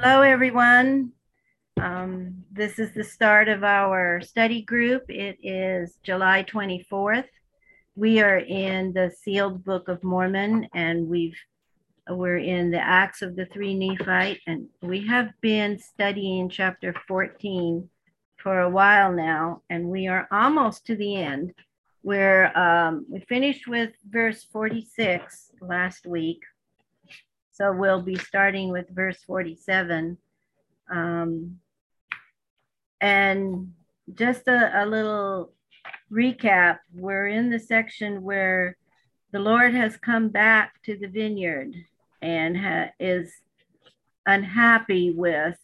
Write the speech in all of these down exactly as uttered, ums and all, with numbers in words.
Hello, everyone. Um, this is the start of our study group. It is July twenty-fourth. We are in the sealed Book of Mormon, and we've we're in the Acts of the Three Nephite, and we have been studying chapter fourteen for a while now, and we are almost to the end. Where um, we finished with verse forty-six last week, so we'll be starting with verse forty-seven. Um, and just a, a little recap, we're in the section where the Lord has come back to the vineyard and ha- is unhappy with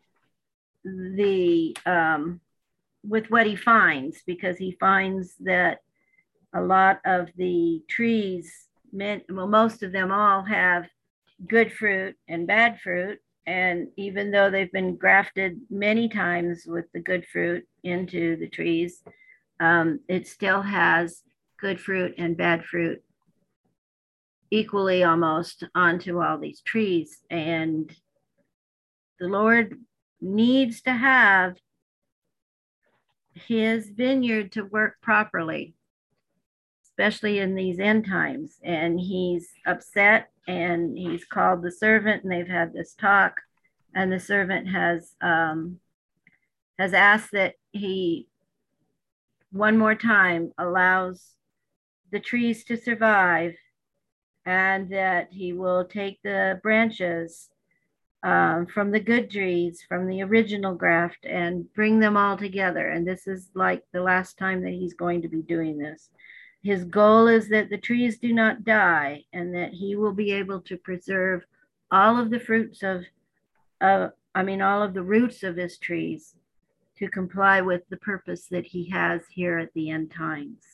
the um, with what he finds, because he finds that a lot of the trees, well, most of them all have good fruit and bad fruit. And even though they've been grafted many times with the good fruit into the trees, um, it still has good fruit and bad fruit equally almost onto all these trees. And the Lord needs to have his vineyard to work properly, especially in these end times. And he's upset, and he's called the servant, and they've had this talk. And the servant has um, has asked that he one more time allows the trees to survive, and that he will take the branches um, from the good trees, from the original graft, and bring them all together. And this is like the last time that he's going to be doing this. His goal is that the trees do not die, and that he will be able to preserve all of the fruits of, uh, I mean, all of the roots of his trees to comply with the purpose that he has here at the end times.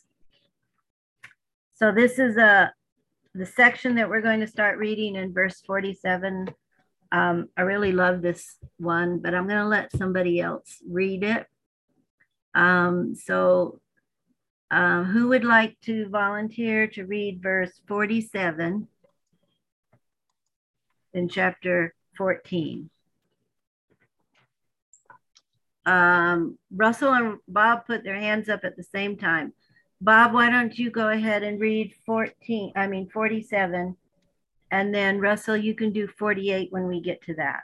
So this is a the section that we're going to start reading in verse forty-seven. Um, I really love this one, but I'm going to let somebody else read it. Um, so uh, who would like to volunteer to read verse forty-seven in chapter fourteen? Um, Russell and Bob put their hands up at the same time. Bob, why don't you go ahead and read fourteen, I mean forty-seven, and then Russell, you can do forty-eight when we get to that.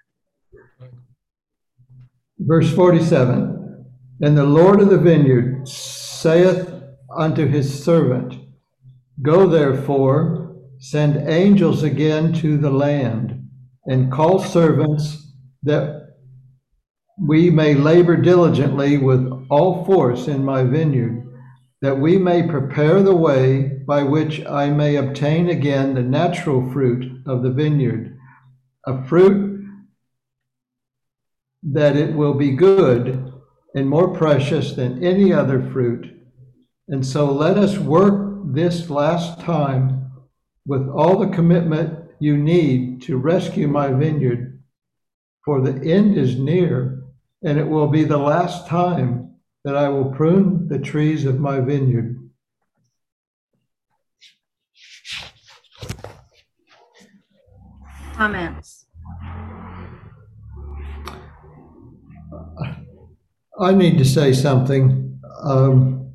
Verse forty-seven, and the Lord of the vineyard saith unto his servant, Go therefore, send angels again to the land, and call servants, that we may labor diligently with all force in my vineyard, that we may prepare the way by which I may obtain again the natural fruit of the vineyard, a fruit that it will be good and more precious than any other fruit. And so let us work this last time with all the commitment you need to rescue my vineyard, for the end is near, and it will be the last time that I will prune the trees of my vineyard. Comments? I need to say something. Um,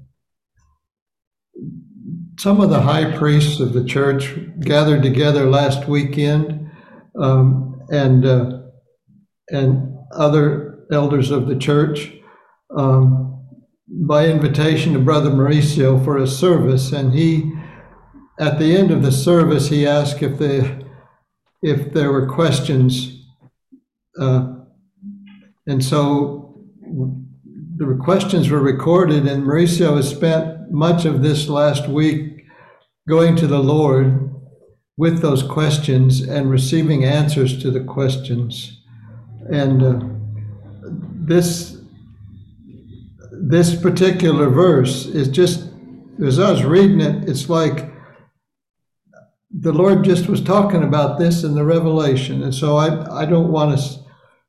some of the high priests of the church gathered together last weekend, um, and uh, and other elders of the church, um, by invitation to Brother Mauricio for a service. And he, at the end of the service, he asked if the if there were questions, uh, and so the questions were recorded. And Mauricio has spent much of this last week going to the Lord with those questions and receiving answers to the questions. And uh, this this particular verse is just, as I was reading it, it's like the Lord just was talking about this in the Revelation. And so I, I don't want to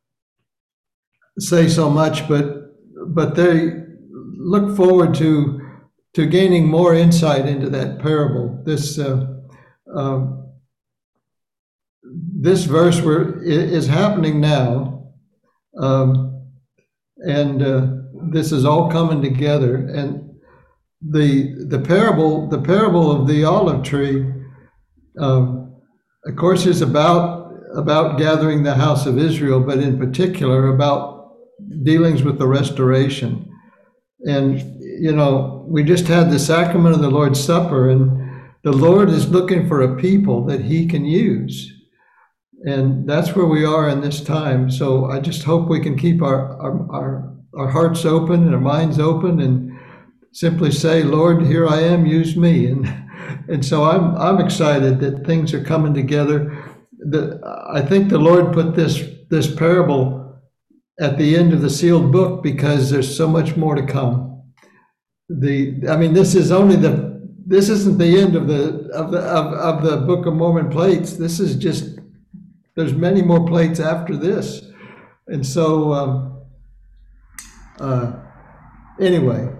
say so much, but but they look forward to to gaining more insight into that parable. This uh, uh, this verse were, is happening now, um, and uh, this is all coming together. And the the parable the parable of the olive tree, um, of course, is about about gathering the house of Israel, but in particular about dealings with the restoration. And you know, we just had the sacrament of the Lord's Supper, and the Lord is looking for a people that He can use. And that's where we are in this time. So I just hope we can keep our, our, our, our hearts open and our minds open and simply say, Lord, here I am, use me. And and so I'm I'm excited that things are coming together. The, I think the Lord put this this parable at the end of the sealed book because there's so much more to come. The I mean, this is only the this isn't the end of the of the of, of the Book of Mormon plates. This is just there's many more plates after this. And so um, uh, anyway,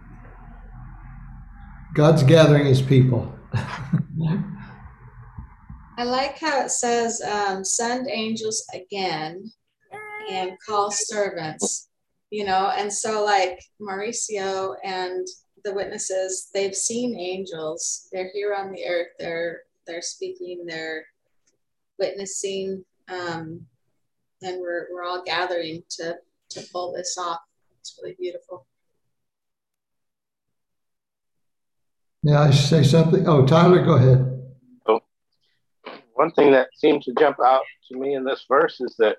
God's gathering His people. I like how it says, um, send angels again and call servants, you know, and so like Mauricio and the witnesses, they've seen angels. They're here on the earth. They're they're speaking. They're witnessing, um, and we're we're all gathering to to pull this off. It's really beautiful. May I say something? Oh, Tyler, go ahead. So, one thing that seems to jump out to me in this verse is that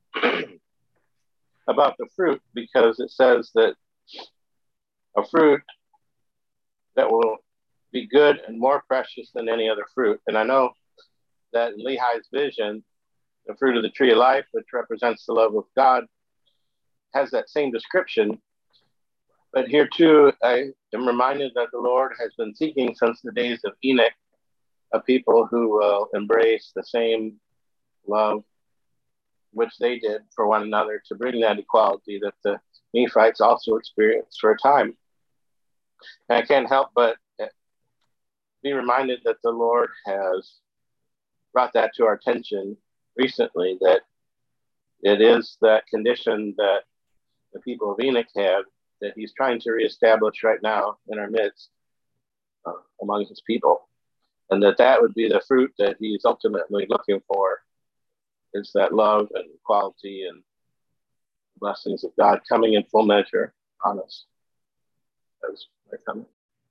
about the fruit, because it says that a fruit that will be good and more precious than any other fruit. And I know that in Lehi's vision, the fruit of the tree of life, which represents the love of God, has that same description. But here too, I am reminded that the Lord has been seeking since the days of Enoch a people who will embrace the same love which they did for one another, to bring that equality that the Nephites also experienced for a time. And I can't help but be reminded that the Lord has brought that to our attention recently, that it is that condition that the people of Enoch had that He's trying to reestablish right now in our midst uh, among His people. And that that would be the fruit that He's ultimately looking for, is that love and equality and blessings of God coming in full measure on us as they come.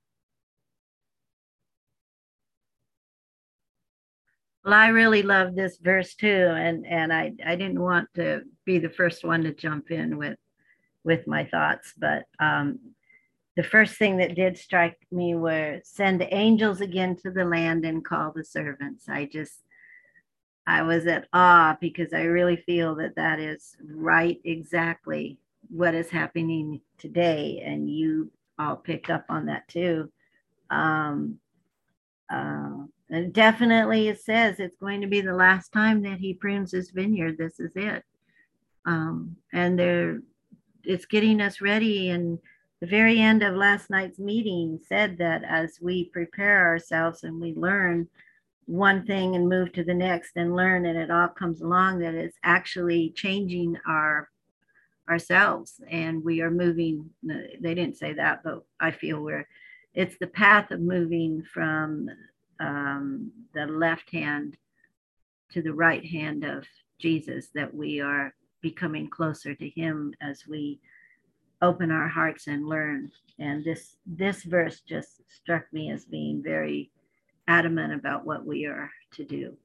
Well, I really love this verse too, and and I I didn't want to be the first one to jump in with with my thoughts, but um, the first thing that did strike me were send angels again to the land and call the servants. I just I was at awe because I really feel that that is right exactly what is happening today, and you all picked up on that too. Um, uh, and definitely it says it's going to be the last time that He prunes His vineyard. This is it. Um, and they're, it's getting us ready. And the very end of last night's meeting said that as we prepare ourselves and we learn one thing and move to the next and learn, and it all comes along, that it's actually changing our ourselves, and we are moving. They didn't say that, but I feel we're, it's the path of moving from um, the left hand to the right hand of Jesus, that we are becoming closer to Him as we open our hearts and learn. And this this verse just struck me as being very adamant about what we are to do.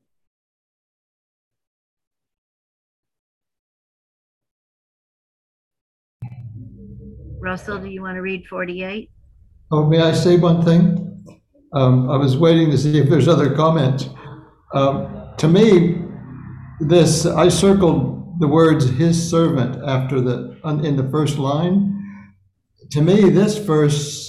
Russell, do you want to read forty-eight? Oh, may I say one thing? Um, I was waiting to see if there's other comments. Um, to me, this, I circled the words His servant after the, in the first line. To me, this verse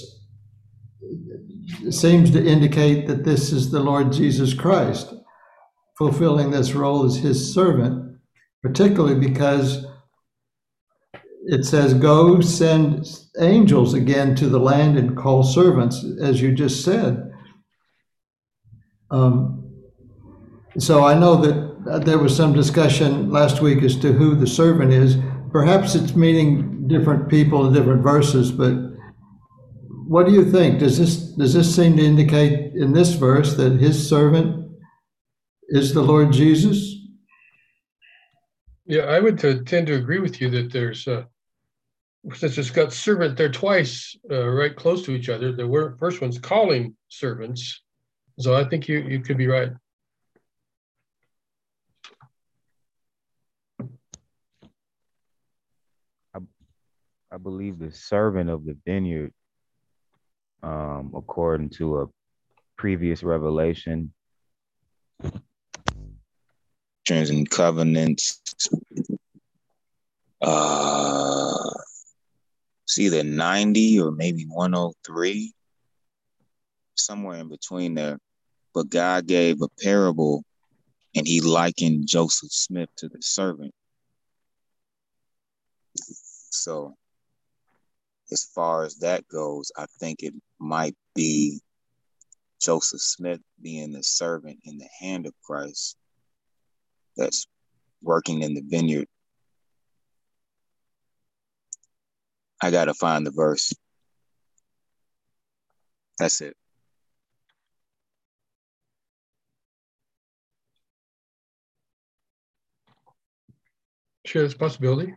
seems to indicate that this is the Lord Jesus Christ fulfilling this role as His servant, particularly because it says, go send angels again to the land and call servants, as you just said. Um, So I know that uh, there was some discussion last week as to who the servant is. Perhaps it's meaning different people in different verses, but what do you think? Does this does this seem to indicate in this verse that his servant is the Lord Jesus? Yeah, I would uh, tend to agree with you that there's, uh, since it's got servant there twice, uh, right close to each other, the word, first one's calling servants. So I think you, you could be right. I, I believe the servant of the vineyard, um, according to a previous revelation, and covenants, uh, it's either ninety or maybe one oh three, somewhere in between there. But God gave a parable and he likened Joseph Smith to the servant. So as far as that goes, I think it might be Joseph Smith being the servant in the hand of Christ that's working in the vineyard. I got to find the verse. That's it. Sure, that's a possibility.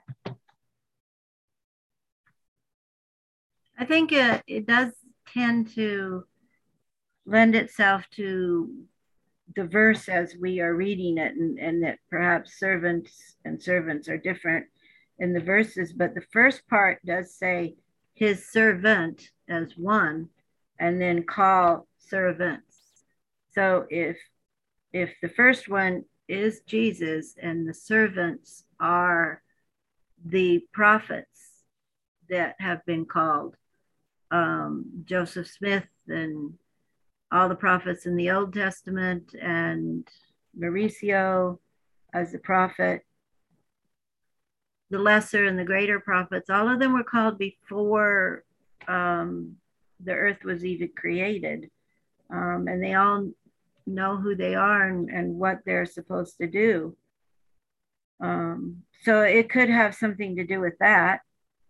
I think it, it does tend to lend itself to the verse as we are reading it, and, and that perhaps servants and servants are different in the verses, but the first part does say his servant as one, and then call servants. So if if the first one is Jesus and the servants are the prophets that have been called, um, Joseph Smith and all the prophets in the Old Testament, and Mauricio as the prophet, the lesser and the greater prophets, all of them were called before um, the earth was even created. Um, and they all know who they are and, and what they're supposed to do. Um, so it could have something to do with that,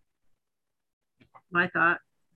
my thought.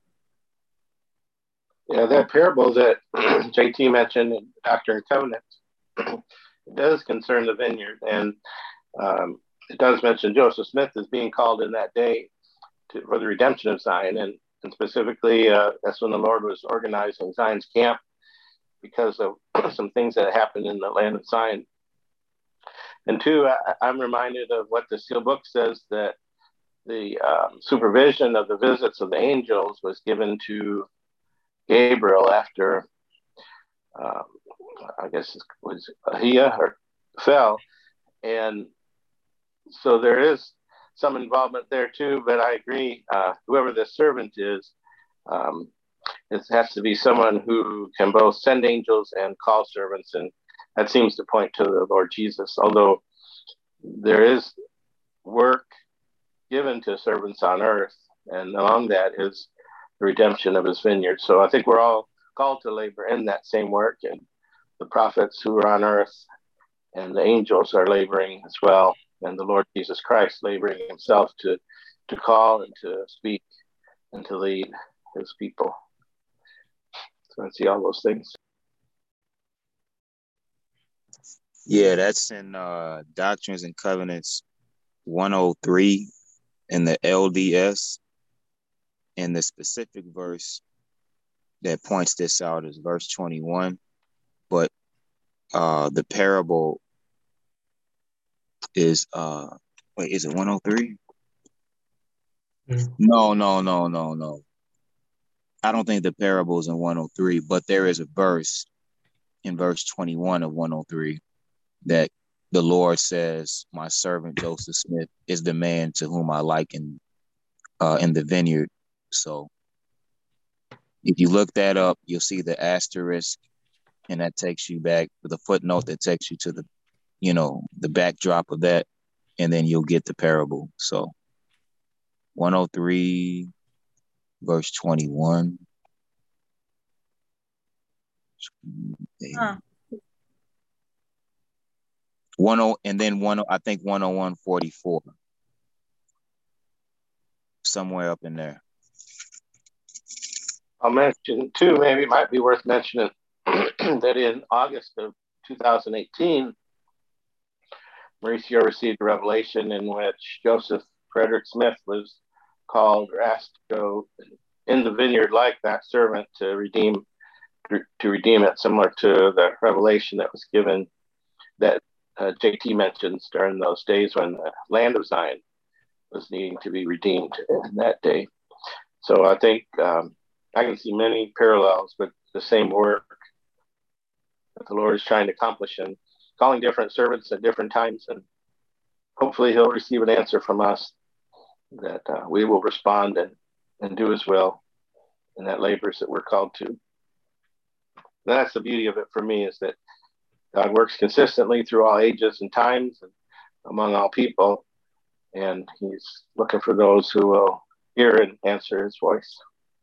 Yeah, that parable that J T mentioned in Doctrine and Covenants, it does concern the vineyard, and um, it does mention Joseph Smith as being called in that day to, for the redemption of Zion, and, and specifically uh, that's when the Lord was organizing Zion's camp because of some things that happened in the land of Zion. And two, I, I'm reminded of what the Seal Book says, that the um, supervision of the visits of the angels was given to Gabriel after, um, I guess it was Ahia or fell. And so there is some involvement there too, but I agree, uh, whoever the servant is, um, it has to be someone who can both send angels and call servants. And that seems to point to the Lord Jesus, although there is work given to servants on earth, and along that is the redemption of his vineyard. So I think we're all called to labor in that same work, and the prophets who are on earth and the angels are laboring as well, and the Lord Jesus Christ laboring himself to to call and to speak and to lead his people. So I see all those things. Yeah, that's in uh, Doctrines and Covenants one oh three in the L D S. And the specific verse that points this out is verse twenty-one. But uh, the parable is, uh, wait, is it one oh three? Yeah. No, no, no, no, no. I don't think the parable is in one oh three, but there is a verse in verse twenty-one of one oh three that the Lord says, my servant Joseph Smith is the man to whom I liken uh, in the vineyard. So if you look that up, you'll see the asterisk, and that takes you back to the footnote that takes you to the, you know, the backdrop of that, and then you'll get the parable. So one oh three, verse twenty-one. Huh. One oh, and then one, I think one oh one forty-four, somewhere up in there. I'll mention too, maybe it might be worth mentioning that in August of two thousand eighteen, Mauricio received a revelation in which Joseph Frederick Smith was called or asked to go in the vineyard like that servant to redeem to redeem it, similar to the revelation that was given that uh, J T mentions during those days when the land of Zion was needing to be redeemed in that day. So I think um, I can see many parallels with the same work that the Lord is trying to accomplish and calling different servants at different times. And hopefully he'll receive an answer from us that uh, we will respond and, and do as well in that labors that we're called to. And that's the beauty of it for me, is that God works consistently through all ages and times and among all people. And he's looking for those who will hear and answer his voice.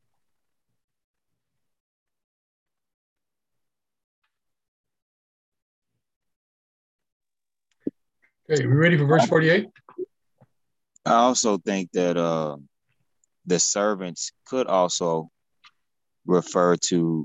Okay, we ready for verse forty-eight? I also think that uh, the servants could also refer to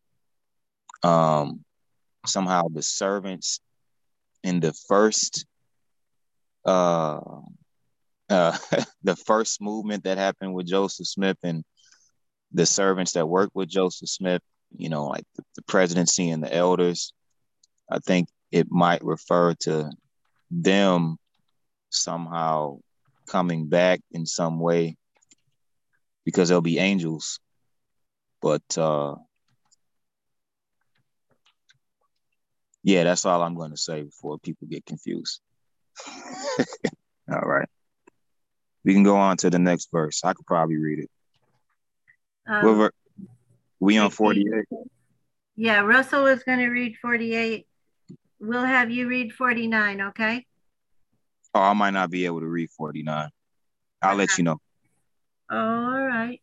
um, somehow the servants in the first uh, uh, the first movement that happened with Joseph Smith, and the servants that worked with Joseph Smith, you know, like the, the presidency and the elders. I think it might refer to them somehow coming back in some way, because they'll be angels. But uh, yeah, that's all I'm going to say before people get confused. All right. We can go on to the next verse. I could probably read it. Um, ver- we on forty-eight? Yeah, Russell is going to read forty-eight. We'll have you read forty-nine, okay? Oh, I might not be able to read forty-nine. I'll Okay. let you know. All right.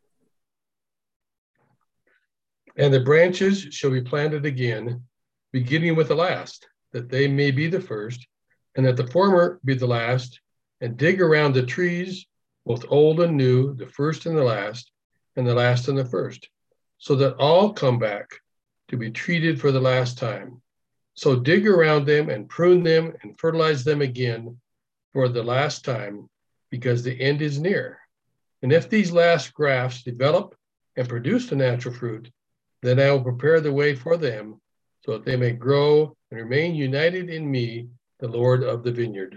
And the branches shall be planted again, beginning with the last, that they may be the first, and that the former be the last, and dig around the trees, both old and new, the first and the last, and the last and the first, so that all come back to be treated for the last time. So dig around them and prune them and fertilize them again for the last time, because the end is near. And if these last grafts develop and produce the natural fruit, then I will prepare the way for them, so that they may grow and remain united in me, the Lord of the vineyard.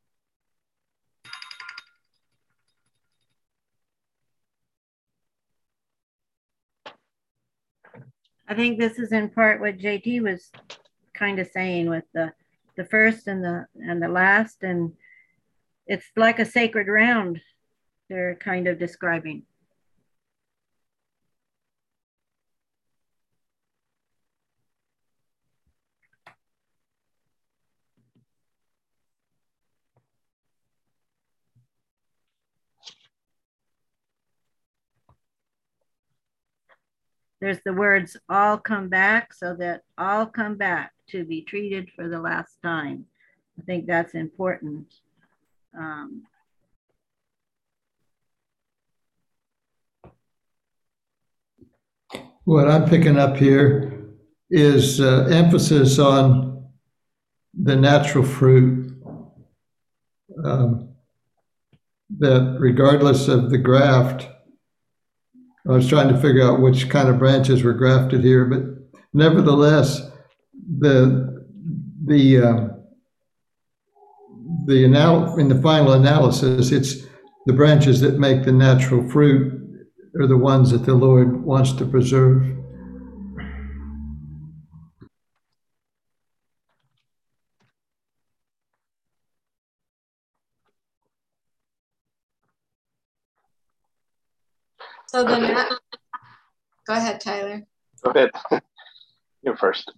I think this is in part what J T was kind of saying with the the first and the and the last, and it's like a sacred round they're kind of describing. There's the words all come back, so that all come back to be treated for the last time. I think that's important. Um, What I'm picking up here is uh, emphasis on the natural fruit, um, that regardless of the graft, I was trying to figure out which kind of branches were grafted here, but nevertheless, the the uh, the anal- in the final analysis, it's the branches that make the natural fruit are the ones that the Lord wants to preserve. So the nat- go ahead, Tyler. Go ahead. You're first.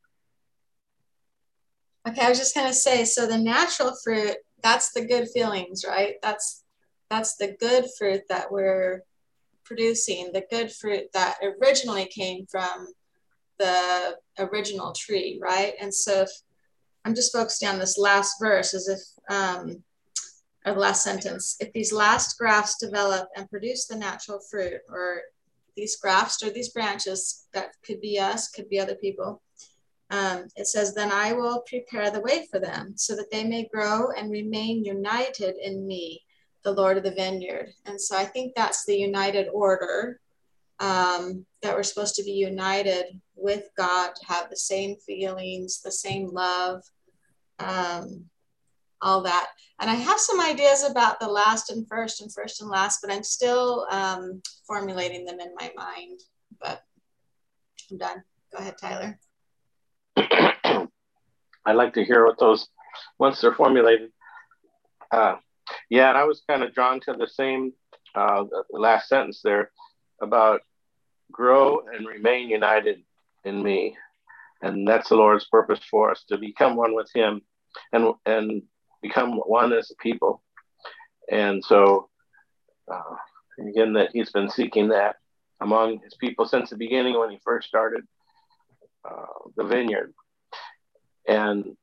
Okay, I was just gonna say, so the natural fruit, that's the good feelings, right? That's that's the good fruit that we're producing, the good fruit that originally came from the original tree, right? And so if I'm just focusing on this last verse as if, um, or the last sentence, if these last grafts develop and produce the natural fruit, or these grafts or these branches, that could be us, could be other people. Um, it says, then I will prepare the way for them so that they may grow and remain united in me, the Lord of the vineyard. And so I think that's the united order, um, that we're supposed to be united with God, to have the same feelings, the same love, um, all that. And I have some ideas about the last and first and first and last, but I'm still um, formulating them in my mind. But I'm done. Go ahead, Tyler. I'd like to hear what those, once they're formulated. Uh, yeah, and I was kind of drawn to the same, uh, the last sentence there about grow and remain united in me. And that's the Lord's purpose for us, to become one with him and and become one as a people. And so, uh, again, that he's been seeking that among his people since the beginning when he first started uh, the vineyard. And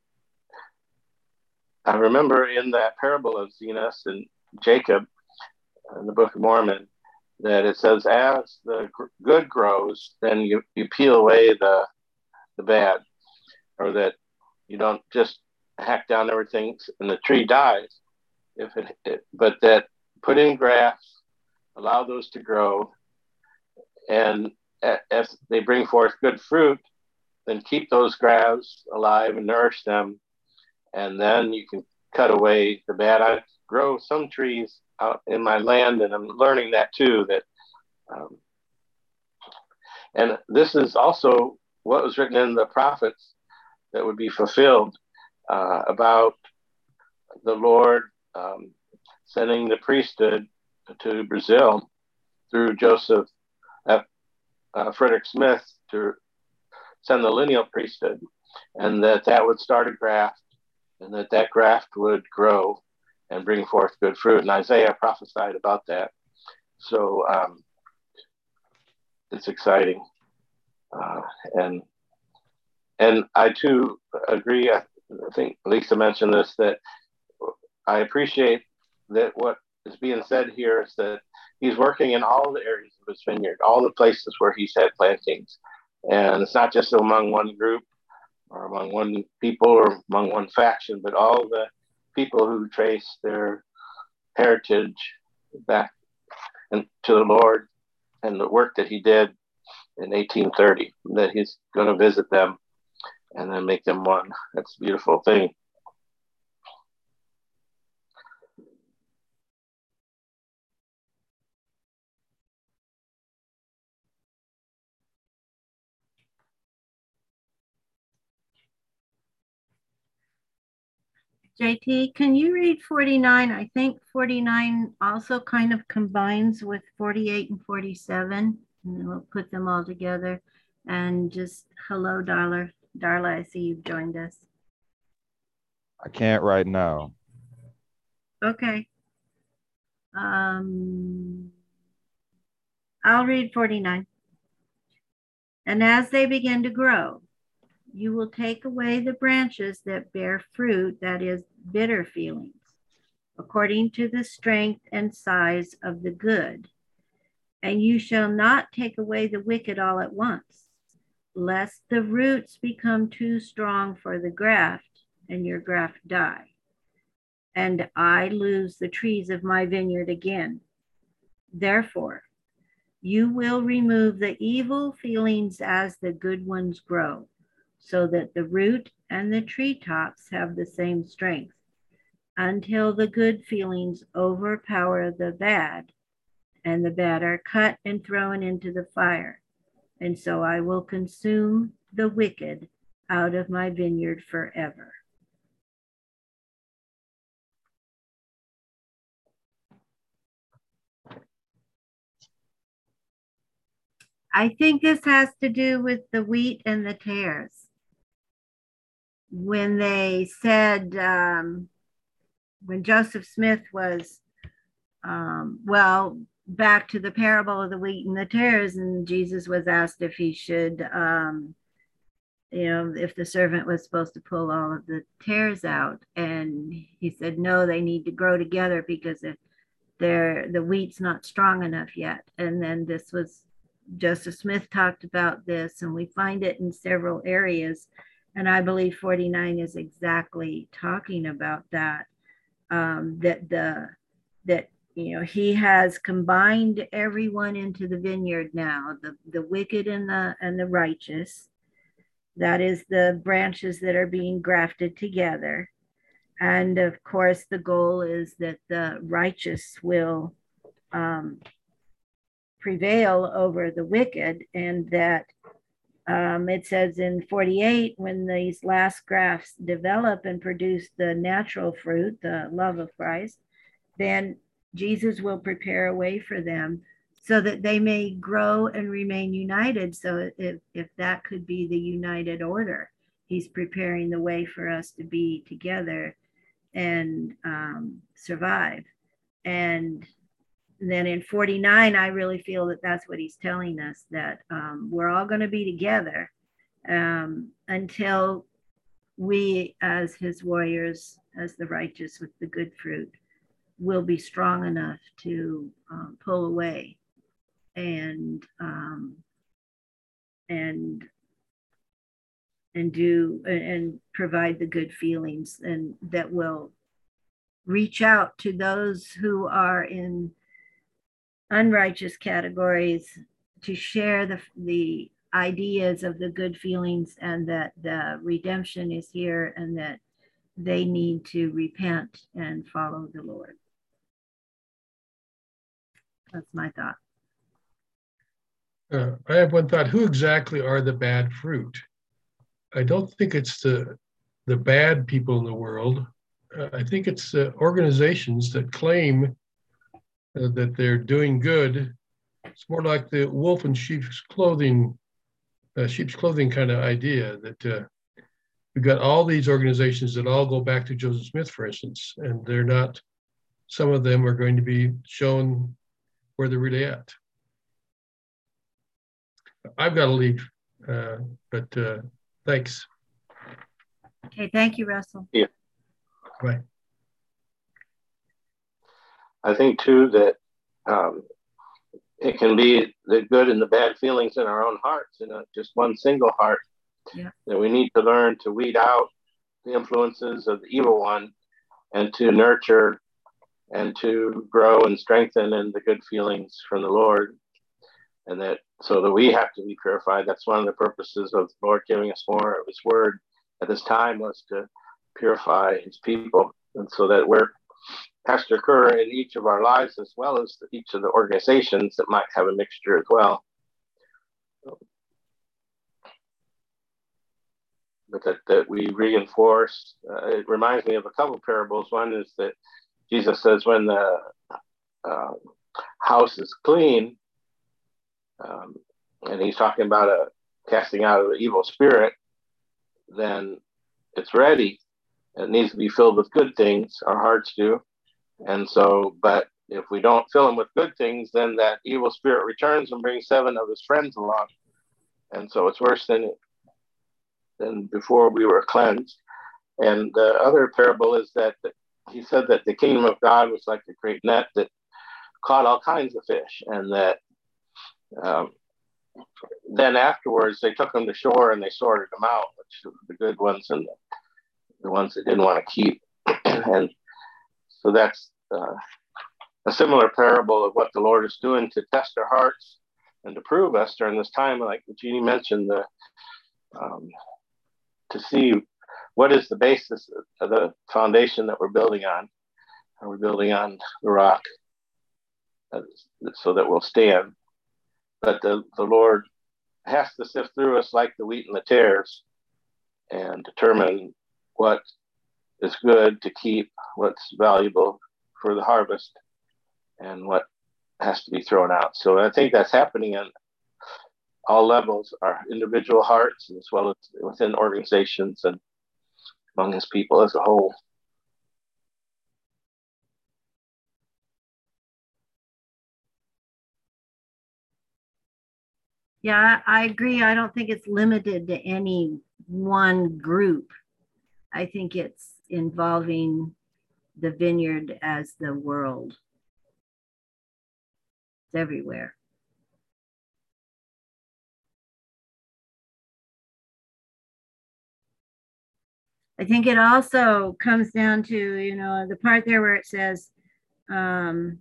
I remember in that parable of Zenos and Jacob in the Book of Mormon that it says, as the good grows, then you, you peel away the the bad, or that you don't just hack down everything and the tree dies. If it, it but that put in grafts, allow those to grow, and as they bring forth good fruit, then keep those grafts alive and nourish them, and then you can cut away the bad. I grow some trees out in my land, and I'm learning that too. That, um, and this is also what was written in the prophets that would be fulfilled uh, about the Lord um, sending the priesthood to Brazil through Joseph F. Uh, Frederick Smith to send the lineal priesthood, and that that would start a graft, and that that graft would grow and bring forth good fruit. And Isaiah prophesied about that. So um, it's exciting. Uh, and and I too agree. I think Lisa mentioned this, that I appreciate that what is being said here is that he's working in all the areas of his vineyard, all the places where he's had plantings. And it's not just among one group or among one people or among one faction, but all the people who trace their heritage back and to the Lord and the work that he did in eighteen thirty, that he's going to visit them and then make them one. That's a beautiful thing. J T, can you read forty-nine? I think forty-nine also kind of combines with forty-eight and forty-seven, and then we'll put them all together. And just hello, Darla. Darla, I see you've joined us. I can't right now. Okay. Um, I'll read forty-nine. And as they begin to grow, you will take away the branches that bear fruit, that is, bitter feelings, according to the strength and size of the good. And you shall not take away the wicked all at once, lest the roots become too strong for the graft, and your graft die, and I lose the trees of my vineyard again. Therefore, you will remove the evil feelings as the good ones grow, so that the root and the treetops have the same strength, until the good feelings overpower the bad, and the bad are cut and thrown into the fire. And so I will consume the wicked out of my vineyard forever. I think this has to do with the wheat and the tares. When they said, um, when Joseph Smith was, um, well, back to the parable of the wheat and the tares, and Jesus was asked if he should, um, you know, if the servant was supposed to pull all of the tares out. And he said, no, they need to grow together because if they're, the wheat's not strong enough yet. And then this was, Joseph Smith talked about this, and we find it in several areas. And I believe forty-nine is exactly talking about that, um, that the, that, you know, he has combined everyone into the vineyard now, the, the wicked and the, and the righteous. That is the branches that are being grafted together. And of course, the goal is that the righteous will um, prevail over the wicked. And that um, it says in forty-eight, when these last grafts develop and produce the natural fruit, the love of Christ, then Jesus will prepare a way for them so that they may grow and remain united. So if, if that could be the united order, he's preparing the way for us to be together and um, survive. And then in forty-nine, I really feel that that's what he's telling us, that um, we're all going to be together um, until we, as his warriors, as the righteous with the good fruit, will be strong enough to um, pull away and um, and and do and provide the good feelings, and that will reach out to those who are in unrighteous categories to share the the ideas of the good feelings, and that the redemption is here, and that they need to repent and follow the Lord. That's my thought. Uh, I have one thought. Who exactly are the bad fruit? I don't think it's the the bad people in the world. Uh, I think it's uh, organizations that claim uh, that they're doing good. It's more like the wolf in sheep's clothing, uh, sheep's clothing kind of idea, that uh, we've got all these organizations that all go back to Joseph Smith, for instance, and they're not, some of them are going to be shown where they're really at. I've got to leave, uh, but uh, thanks. Okay, thank you, Russell. Yeah. Bye. I think too that um, it can be the good and the bad feelings in our own hearts, in a, just one single heart. Yeah. That we need to learn to weed out the influences of the evil one, and to nurture and to grow and strengthen in the good feelings from the Lord. And that so that we have to be purified. That's one of the purposes of the Lord giving us more of his word at this time, was to purify his people. And so that we're has to occur in each of our lives, as well as each of the organizations that might have a mixture as well. But that, that we reinforce. Uh, it reminds me of a couple of parables. One is that Jesus says when the uh, house is clean, um, and he's talking about a casting out of the evil spirit, then it's ready. It needs to be filled with good things. Our hearts do. And so, but if we don't fill them with good things, then that evil spirit returns and brings seven of his friends along. And so it's worse than, than before we were cleansed. And the other parable is that he said that the kingdom of God was like a great net that caught all kinds of fish. And that um, then afterwards they took them to shore and they sorted them out, which the good ones and the, the ones that didn't want to keep. And so that's uh, a similar parable of what the Lord is doing to test our hearts and to prove us during this time, like Jeannie mentioned, the, um, to see what is the basis of the foundation that we're building on. Are we building on the rock uh, so that we'll stand? But the, the Lord has to sift through us like the wheat and the tares and determine what is good to keep, what's valuable for the harvest, and what has to be thrown out. So I think that's happening in all levels, our individual hearts, as well as within organizations and among his people as a whole. Yeah, I agree. I don't think it's limited to any one group. I think it's involving the vineyard as the world. It's everywhere. I think it also comes down to, you know, the part there where it says, um,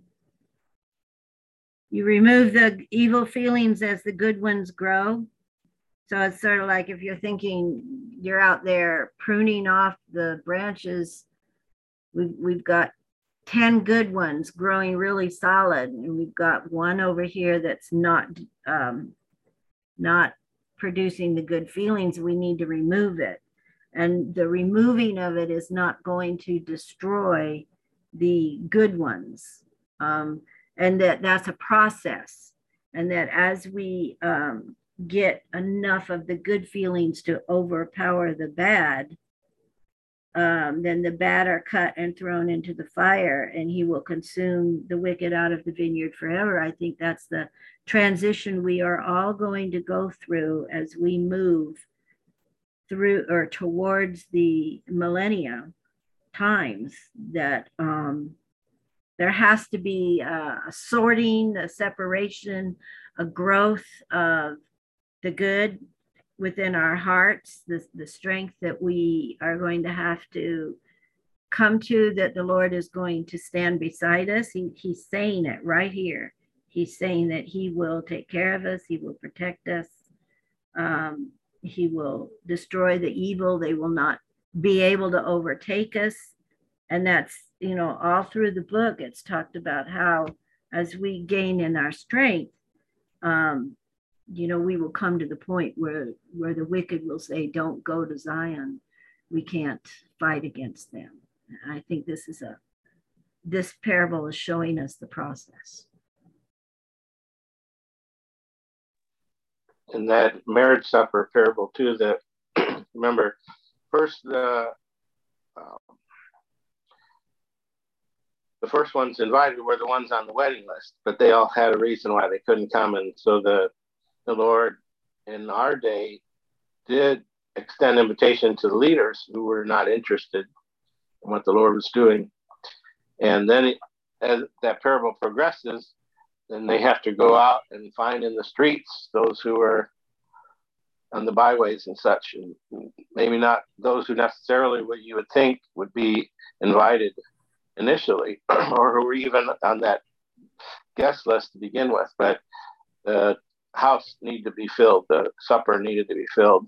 you remove the evil feelings as the good ones grow. So it's sort of like if you're thinking you're out there pruning off the branches, we've, we've got ten good ones growing really solid, and we've got one over here that's not um, not producing the good feelings. We need to remove it. And the removing of it is not going to destroy the good ones. Um, and that that's a process. And that as we um, get enough of the good feelings to overpower the bad, um, then the bad are cut and thrown into the fire, and he will consume the wicked out of the vineyard forever. I think that's the transition we are all going to go through as we move through or towards the millennia times, that um, there has to be a, a sorting, a separation, a growth of the good within our hearts, the, the strength that we are going to have to come to, that the Lord is going to stand beside us. He, he's saying it right here. He's saying that he will take care of us. He will protect us. Um, he will destroy the evil. They will not be able to overtake us. And that's, you know, all through the book, it's talked about how as we gain in our strength, um, you know, we will come to the point where, where the wicked will say, don't go to Zion. We can't fight against them. I think this is a, this parable is showing us the process. In that marriage supper parable too, that remember first the uh, the first ones invited were the ones on the wedding list, but they all had a reason why they couldn't come, and so the the Lord in our day did extend invitation to the leaders who were not interested in what the Lord was doing, and then it, as that parable progresses, then they have to go out and find in the streets those who are on the byways and such, and maybe not those who necessarily what you would think would be invited initially, or who were even on that guest list to begin with. But the house needed to be filled, the supper needed to be filled.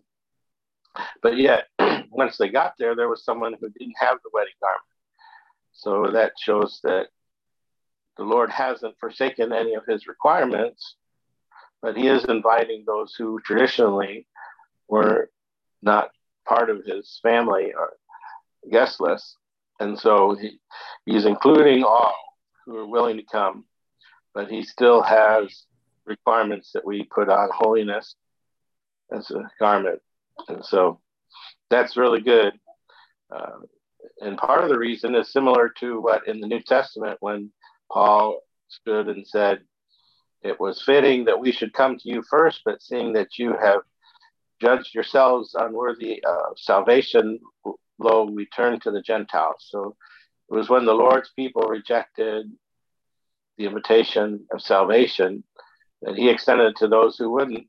But yet, once they got there, there was someone who didn't have the wedding garment. So that shows that the Lord hasn't forsaken any of his requirements, but he is inviting those who traditionally were not part of his family or guest list. And so he, he's including all who are willing to come, but he still has requirements that we put on holiness as a garment. And so that's really good. Uh, and part of the reason is similar to what in the New Testament, when Paul stood and said, it was fitting that we should come to you first, but seeing that you have judged yourselves unworthy of salvation, lo, we turn to the Gentiles. So it was when the Lord's people rejected the invitation of salvation that he extended it to those who wouldn't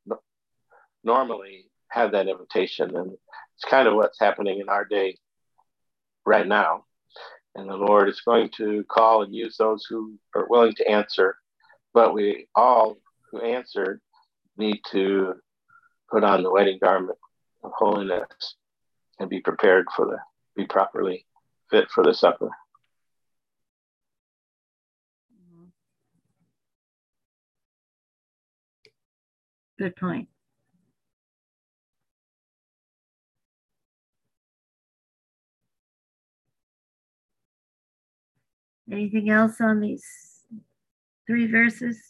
normally have that invitation. And it's kind of what's happening in our day right now. And the Lord is going to call and use those who are willing to answer. But we all who answered need to put on the wedding garment of holiness and be prepared for the, be properly fit for the supper. Good point. Anything else on these three verses?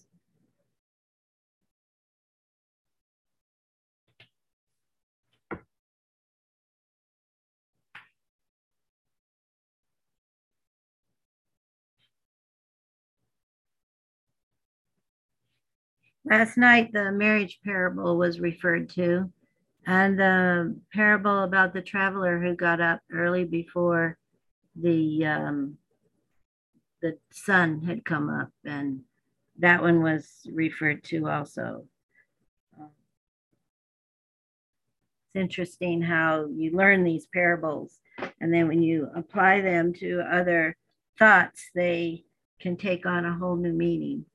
Last night, the marriage parable was referred to, and the parable about the traveler who got up early before the um, the sun had come up, and that one was referred to also. It's interesting how you learn these parables, and then when you apply them to other thoughts, they can take on a whole new meaning.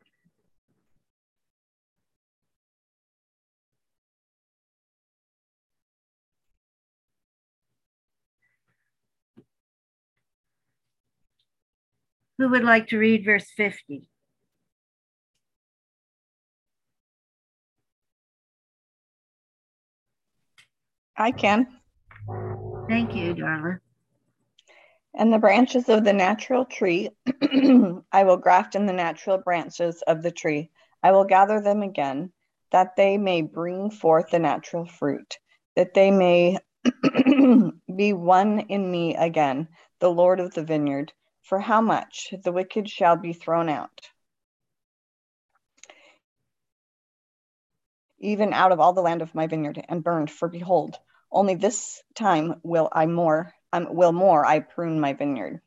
Who would like to read verse fifty? I can. Thank you, Darla. And the branches of the natural tree, I will graft in the natural branches of the tree. I will gather them again, that they may bring forth the natural fruit, that they may be one in me again, the Lord of the vineyard. For how much? The wicked shall be thrown out, even out of all the land of my vineyard, and burned. For behold, only this time will I more, um, will more I prune my vineyard.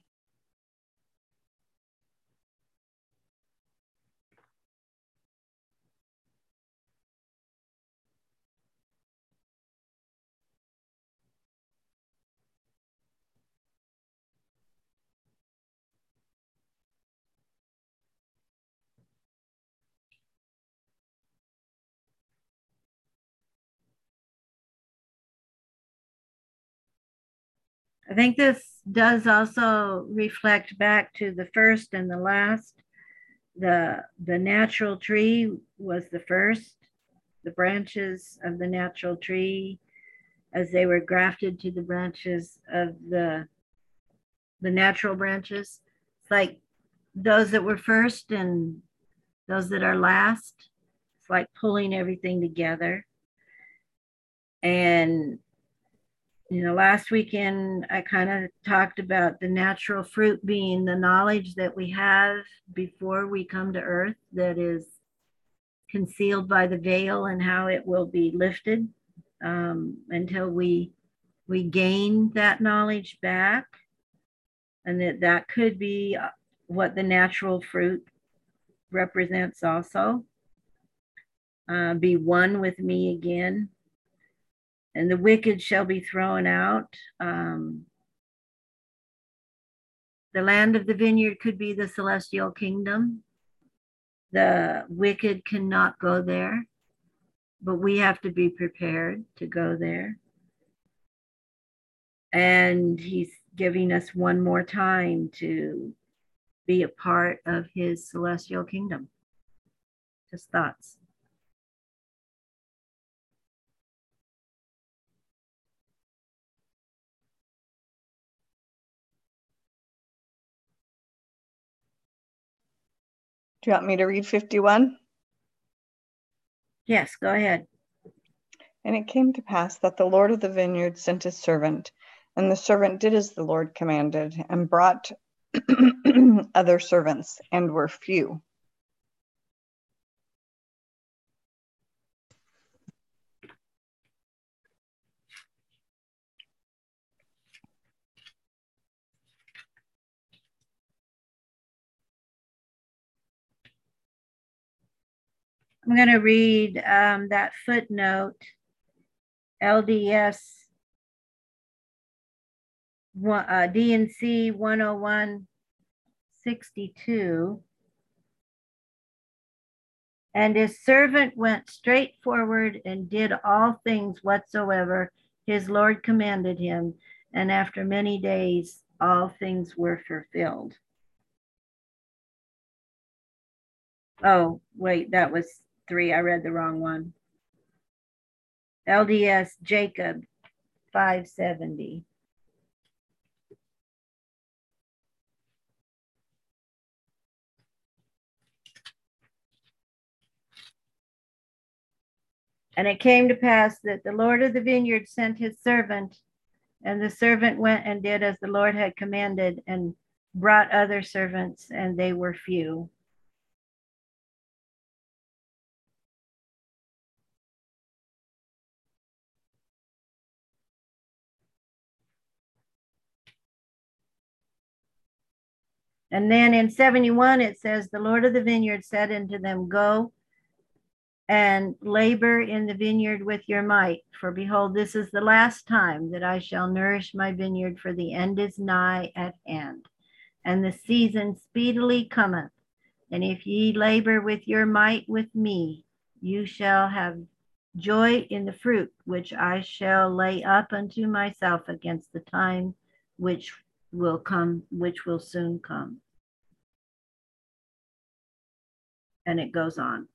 I think this does also reflect back to the first and the last. The, the natural tree was the first. The branches of the natural tree, as they were grafted to the branches of the, the natural branches. It's like those that were first and those that are last. It's like pulling everything together. And you know, last weekend I kind of talked about the natural fruit being the knowledge that we have before we come to earth that is concealed by the veil, and how it will be lifted um, until we we gain that knowledge back, and that that could be what the natural fruit represents also. Uh, be one with me again. And the wicked shall be thrown out. Um, the land of the vineyard could be the celestial kingdom. The wicked cannot go there, but we have to be prepared to go there. And he's giving us one more time to be a part of his celestial kingdom. Just thoughts. Do you want me to read fifty-one? Yes, go ahead. And it came to pass that the Lord of the vineyard sent his servant, and the servant did as the Lord commanded, and brought other servants, and were few. I'm going to read um, that footnote, L D S uh, D and C one oh one sixty-two. And his servant went straight forward and did all things whatsoever his Lord commanded him. And after many days, all things were fulfilled. Oh, wait, that was three. I read the wrong one. L D S Jacob five seventy. And it came to pass that the Lord of the vineyard sent his servant, and the servant went and did as the Lord had commanded, and brought other servants, and they were few. And then in seventy-one, it says, the Lord of the vineyard said unto them, go and labor in the vineyard with your might. For behold, this is the last time that I shall nourish my vineyard, for the end is nigh at hand, and the season speedily cometh. And if ye labor with your might with me, you shall have joy in the fruit which I shall lay up unto myself against the time which will come, which will soon come. And it goes on.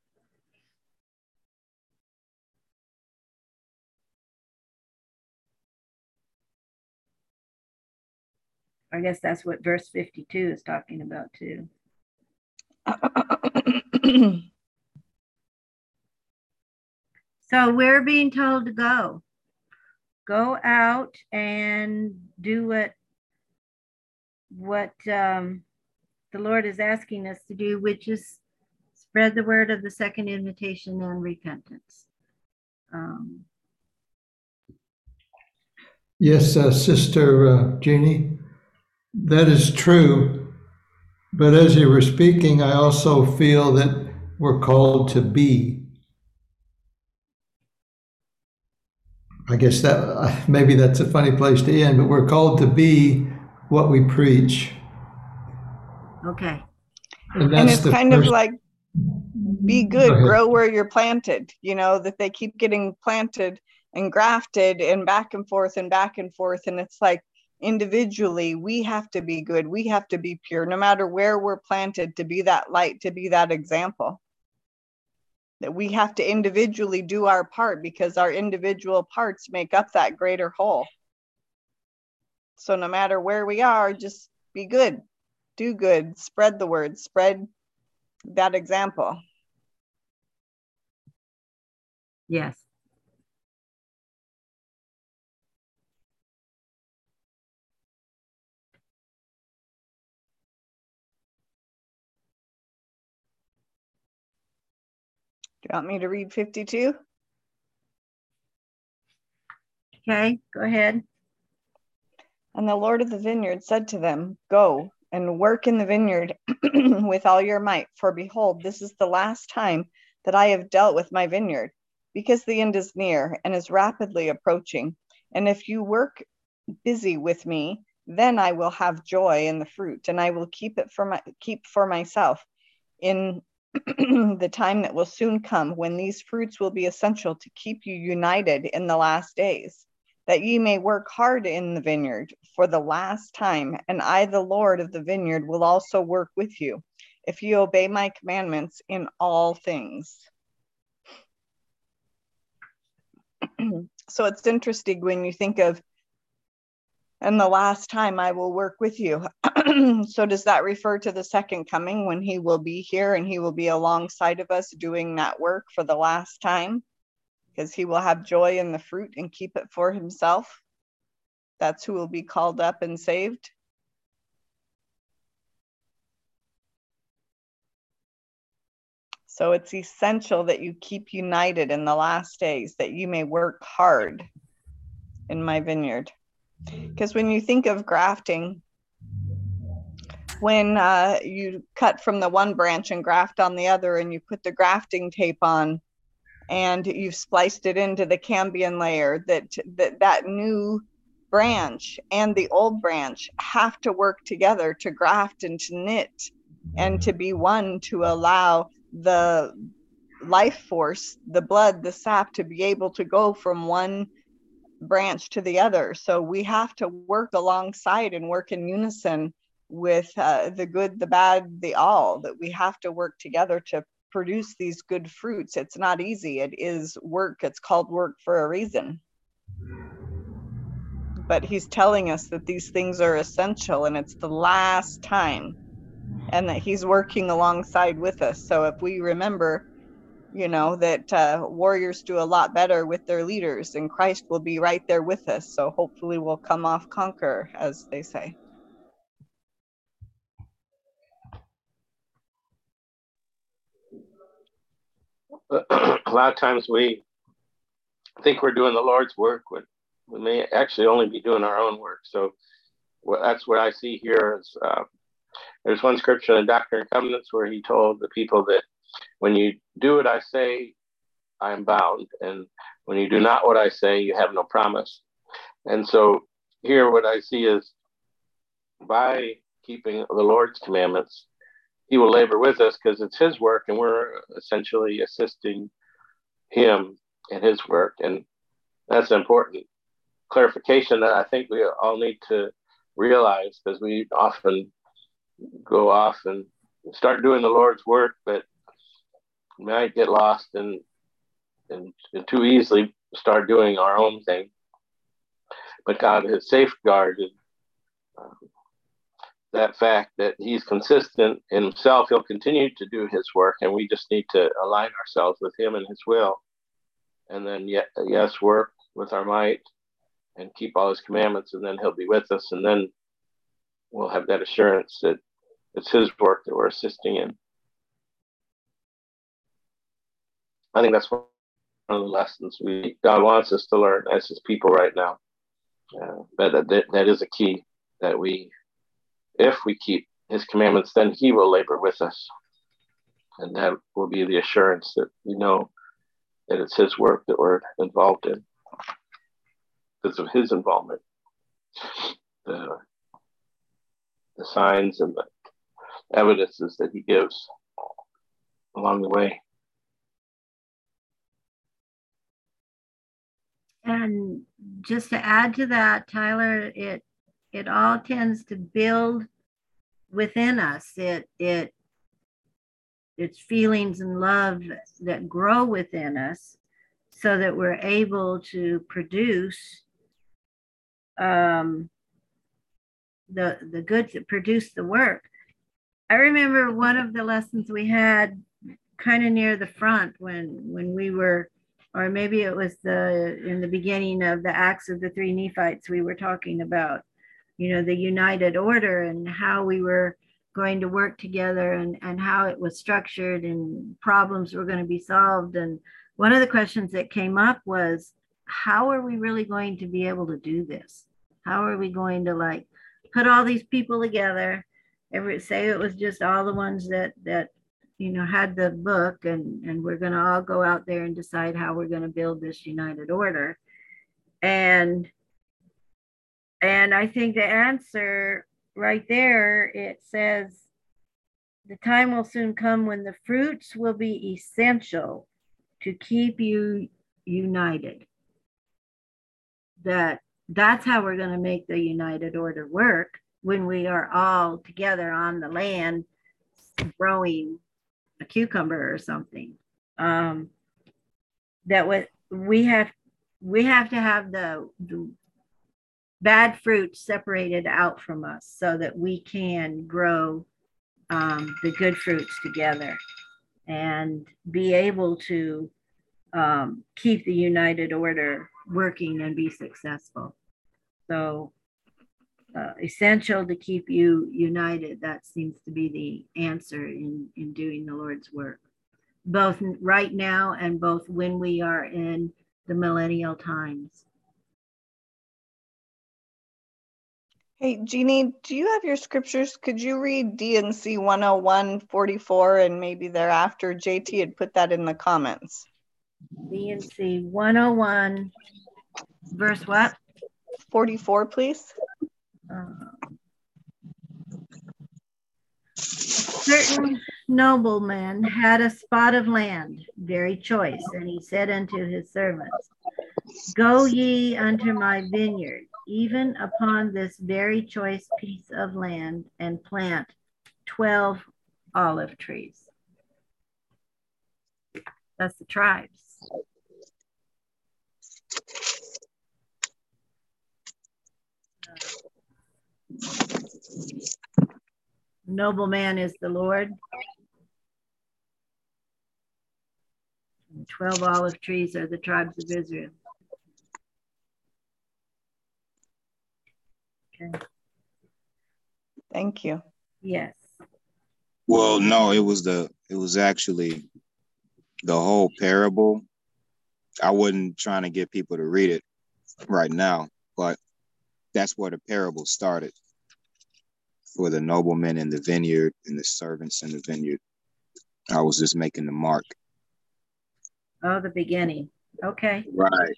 I guess that's what verse fifty-two is talking about too. So we're being told to go. Go out and do what, what um, the Lord is asking us to do, which is spread the word of the second invitation and repentance. Um, Yes, uh, Sister uh, Jeannie, that is true. But as you were speaking, I also feel that we're called to be. I guess that maybe that's a funny place to end, but we're called to be what we preach. okay. And, And that's it's the kind first, of like, be Go good, ahead. grow where you're planted, you know, that they keep getting planted and grafted and back and forth and back and forth. And it's like, individually, we have to be good. We have to be pure, no matter where we're planted, to be that light, to be that example. That we have to individually do our part, because our individual parts make up that greater whole. So no matter where we are, just be good, do good, spread the word, spread that example. Yes. Do you want me to read fifty-two? Okay, go ahead. And the Lord of the vineyard said to them, go and work in the vineyard with all your might, for behold, this is the last time that I have dealt with my vineyard, because the end is near and is rapidly approaching. And if you work busy with me, then I will have joy in the fruit, and I will keep it for my keep for myself in the time that will soon come, when these fruits will be essential to keep you united in the last days, that ye may work hard in the vineyard for the last time. And I, the Lord of the vineyard, will also work with you, if you obey my commandments in all things. So it's interesting when you think of, and the last time I will work with you. So does that refer to the second coming, when he will be here and he will be alongside of us doing that work for the last time? Because he will have joy in the fruit and keep it for himself. That's who will be called up and saved. So it's essential that you keep united in the last days, that you may work hard in my vineyard. Because when you think of grafting, when uh, you cut from the one branch and graft on the other, and you put the grafting tape on, and you've spliced it into the cambium layer, that, that that new branch and the old branch have to work together to graft and to knit and to be one, to allow the life force, the blood, the sap, to be able to go from one branch to the other. So we have to work alongside and work in unison with uh, the good, the bad, the all, that we have to work together to produce these good fruits. It's not easy. It is work. It's called work for a reason. But he's telling us that these things are essential, and it's the last time, and that he's working alongside with us. So if we remember, you know, that uh, warriors do a lot better with their leaders, and Christ will be right there with us. So hopefully we'll come off conqueror, as they say. A lot of times we think we're doing the Lord's work when we may actually only be doing our own work. So well, that's what I see here is uh, There's one scripture in Doctrine and Covenants where he told the people that when you do what I say, I am bound. And when you do not what I say, you have no promise. And so here what I see is by keeping the Lord's commandments, he will labor with us because it's his work and we're essentially assisting him in his work. And that's important clarification that I think we all need to realize, because we often go off and start doing the Lord's work, but might get lost and, and, and too easily start doing our own thing. But God has safeguarded um, that fact that he's consistent in himself. He'll continue to do his work, and we just need to align ourselves with him and his will. And then, yet, yes, work with our might and keep all his commandments, and then he'll be with us. And then we'll have that assurance that it's his work that we're assisting in. I think that's one of the lessons we God wants us to learn as his people right now. Uh, but that, that is a key, that we, if we keep his commandments, then he will labor with us. And that will be the assurance that we know that it's his work that we're involved in because of his involvement. The, the signs and the evidences that he gives along the way. And just to add to that, Tyler, it it all tends to build within us. It it it's feelings and love that grow within us, so that we're able to produce um, the the good to produce the work. I remember one of the lessons we had kind of near the front when when we were. Or maybe it was the in the beginning of the Acts of the Three Nephites, we were talking about, you know, the united order and how we were going to work together and, and how it was structured and problems were going to be solved. And one of the questions that came up was, how are we really going to be able to do this? How are we going to like put all these people together? Every say it was just all the ones that that you know, had the book, and, and we're going to all go out there and decide how we're going to build this united order. And, and I think the answer right there, it says, the time will soon come when the fruits will be essential to keep you united. That that's how we're going to make the united order work, when we are all together on the land growing a cucumber or something. Um, that what we have, we have to have the, the bad fruits separated out from us so that we can grow um, the good fruits together and be able to um, keep the united order working and be successful. So Uh, essential to keep you united. That seems to be the answer in, in doing the Lord's work, both right now and both when we are in the millennial times. Hey, Jeannie, do you have your scriptures? Could you read D and C one oh one forty-four and maybe thereafter? J T had put that in the comments. D and C one oh one, verse what? forty-four, please. Uh, a certain nobleman had a spot of land, very choice, and he said unto his servants, go ye unto my vineyard, even upon this very choice piece of land, and plant twelve olive trees. That's the tribes. Nobleman is the Lord. And twelve olive trees are the tribes of Israel. Okay. Thank you. Yes. Well, no, it was the it was actually the whole parable. I wasn't trying to get people to read it right now, but that's where the parable started. for the noblemen in the vineyard and the servants in the vineyard. I was just making the mark. Oh, the beginning. Okay. Right.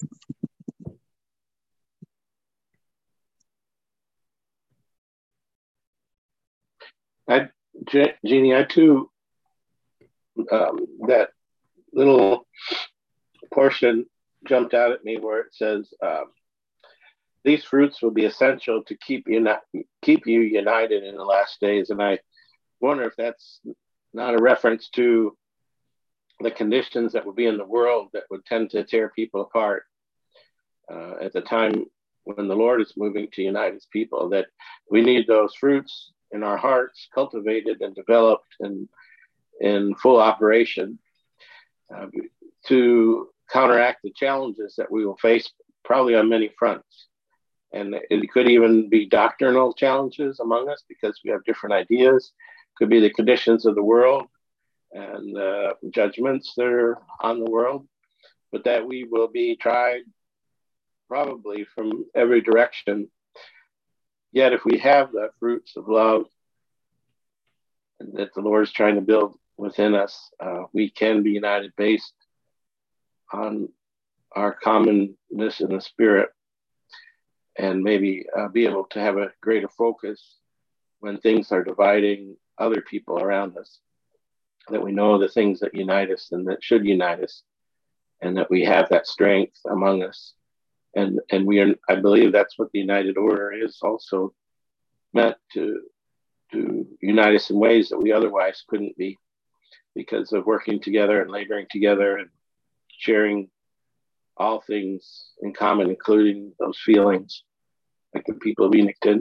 I, Je- Jeannie, I too, um, that little portion jumped out at me where it says, um, these fruits will be essential to keep you not, keep you united in the last days. And I wonder if that's not a reference to the conditions that would be in the world that would tend to tear people apart uh, at the time when the Lord is moving to unite his people, that we need those fruits in our hearts cultivated and developed and in full operation uh, to counteract the challenges that we will face probably on many fronts. And it could even be doctrinal challenges among us because we have different ideas. Could be the conditions of the world and uh, judgments that are on the world, but that we will be tried probably from every direction. Yet if we have the fruits of love that the Lord is trying to build within us, uh, we can be united based on our commonness in the spirit, and maybe uh, be able to have a greater focus when things are dividing other people around us, that we know the things that unite us and that should unite us, and that we have that strength among us. And and we are, I believe that's what the United Order is also meant to, to unite us in ways that we otherwise couldn't be, because of working together and laboring together and sharing all things in common, including those feelings, like the people of Enoch did.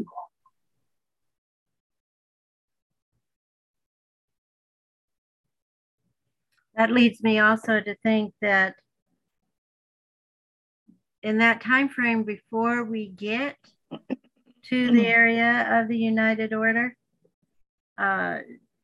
That leads me also to think that in that time frame before we get to the area of the United Order, uh,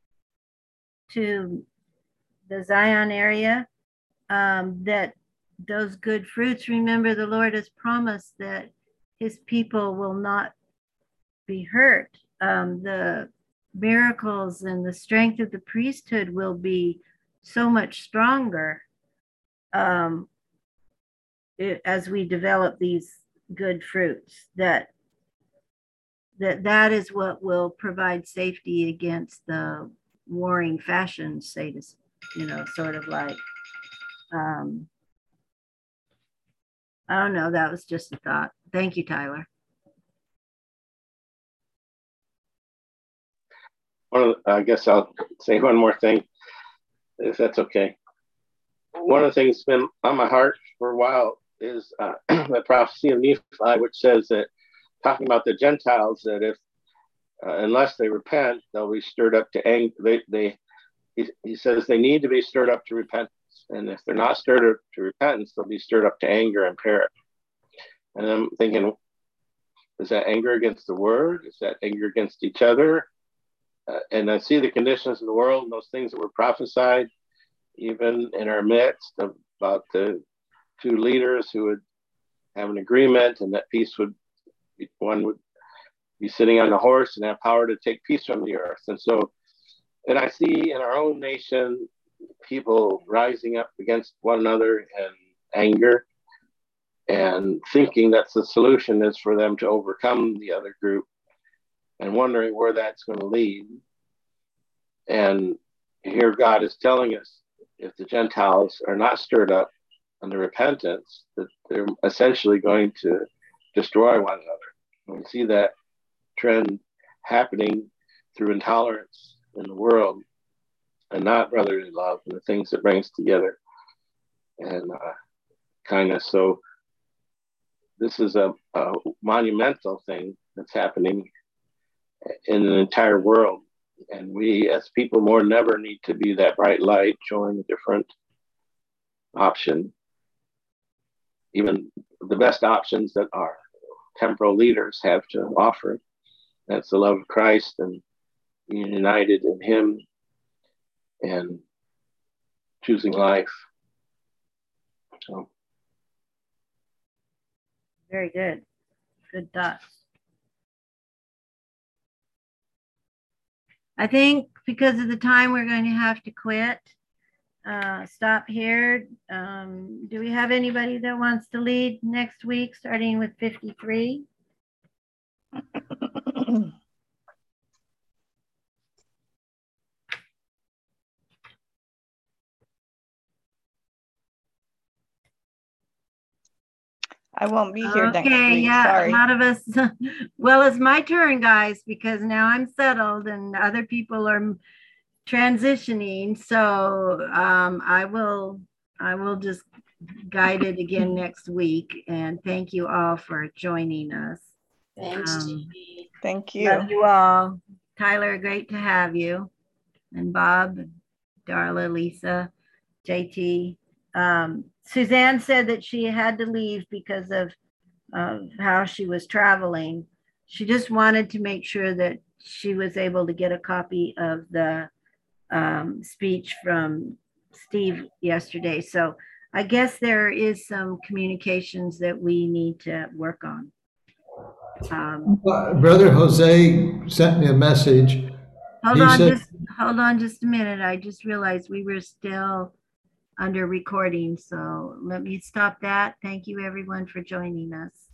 to the Zion area, um, that those good fruits, remember the Lord has promised that his people will not be hurt. Um, the miracles and the strength of the priesthood will be so much stronger um, it, as we develop these good fruits, that that that is what will provide safety against the warring fashions, say to, you know, sort of like, um, I don't know, that was just a thought. Thank you, Tyler. One of the, I guess I'll say one more thing, if that's okay. One of the things that's been on my heart for a while is uh, the prophecy of Nephi, which says that, talking about the Gentiles, that if, uh, unless they repent, they'll be stirred up to anger. They, they, he, he says they need to be stirred up to repentance. And if they're not stirred up to repentance, they'll be stirred up to anger and perish. And I'm thinking, is that anger against the word? Is that anger against each other? Uh, and I see the conditions of the world and those things that were prophesied, even in our midst, about the two leaders who would have an agreement, and that peace would, one would be sitting on the horse and have power to take peace from the earth. And so, and I see in our own nation, people rising up against one another in anger and thinking that the solution is for them to overcome the other group, and wondering where that's going to lead. And here God is telling us, if the Gentiles are not stirred up under repentance, that they're essentially going to destroy one another. And we see that trend happening through intolerance in the world, and not brotherly love and the things that brings together, and uh, kindness. So this is a, a monumental thing that's happening in the entire world. And we as people more than ever need to be that bright light, showing a different option, even the best options that our temporal leaders have to offer. That's the love of Christ and being united in him and choosing life. So. Very good. Good thoughts. I think because of the time, we're going to have to quit. Uh, stop here. Um, do we have anybody that wants to lead next week, starting with fifty-three? I won't be here next Okay, week. yeah, Sorry. a lot of us. Well, it's my turn, guys, because now I'm settled and other people are transitioning. So um, I will, I will just guide it again next week. And thank you all for joining us. Thanks, Um, Jamie. Thank Love you. you all. Tyler, great to have you. And Bob, Darla, Lisa, J T. Um, Suzanne said that she had to leave because of, of how she was traveling. She just wanted to make sure that she was able to get a copy of the um, speech from Steve yesterday. So I guess there is some communications that we need to work on. Um, Uh, Brother Jose sent me a message. hold He on, said, just hold on just a minute. I just realized we were still under recording. So let me stop that. Thank you everyone for joining us.